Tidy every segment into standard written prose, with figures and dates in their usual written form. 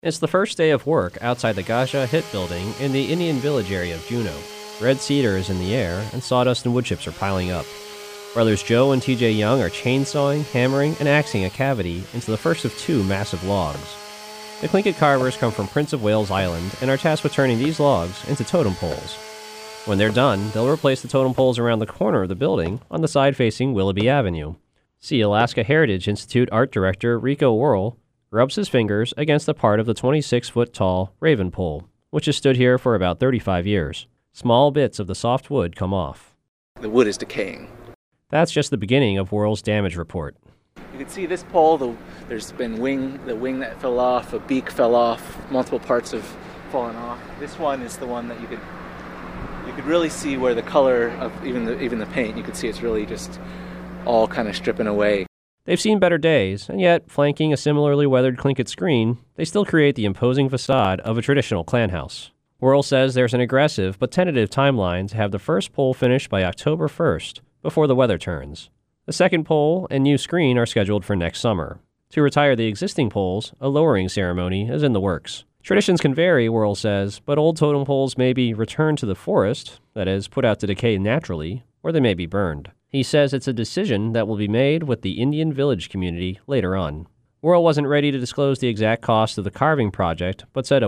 It's the first day of work outside the Gaja Hit building in the Indian Village area of Juneau. Red cedar is in the air, and sawdust and wood chips are piling up. Brothers Joe and TJ Young are chainsawing, hammering, and axing a cavity into the first of two massive logs. The Tlingit carvers come from Prince of Wales Island and are tasked with turning these logs into totem poles. When they're done, they'll replace the totem poles around the corner of the building on the side facing Willoughby Avenue. See Alaska Heritage Institute art director Rico Worrell rubs his fingers against a part of the 26-foot-tall Raven pole, which has stood here for about 35 years. Small bits of the soft wood come off. The wood is decaying. That's just the beginning of Worrell's damage report. You can see this pole, there's been the wing that fell off, a beak fell off, multiple parts have fallen off. This one is the one that you could really see where the color of even the paint, you could see it's really just all kind of stripping away. They've seen better days, and yet, flanking a similarly weathered Tlingit screen, they still create the imposing facade of a traditional clan house. Worrell says there's an aggressive but tentative timeline to have the first pole finished by October 1st, before the weather turns. The second pole and new screen are scheduled for next summer. To retire the existing poles, a lowering ceremony is in the works. Traditions can vary, Worrell says, but old totem poles may be returned to the forest, that is, put out to decay naturally, or they may be burned. He says it's a decision that will be made with the Indian Village community later on. Worrell wasn't ready to disclose the exact cost of the carving project, but said a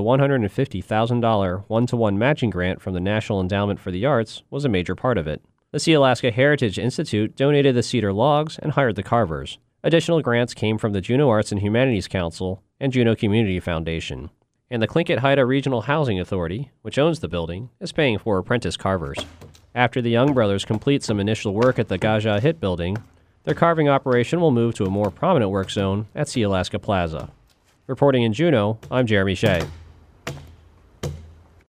$150,000 one-to-one matching grant from the National Endowment for the Arts was a major part of it. The Sealaska Heritage Institute donated the cedar logs and hired the carvers. Additional grants came from the Juneau Arts and Humanities Council and Juneau Community Foundation. And the Tlingit Haida Regional Housing Authority, which owns the building, is paying for apprentice carvers. After the Young brothers complete some initial work at the Gaja Hit building, their carving operation will move to a more prominent work zone at Sealaska Plaza. Reporting in Juneau, I'm Jeremy Shea.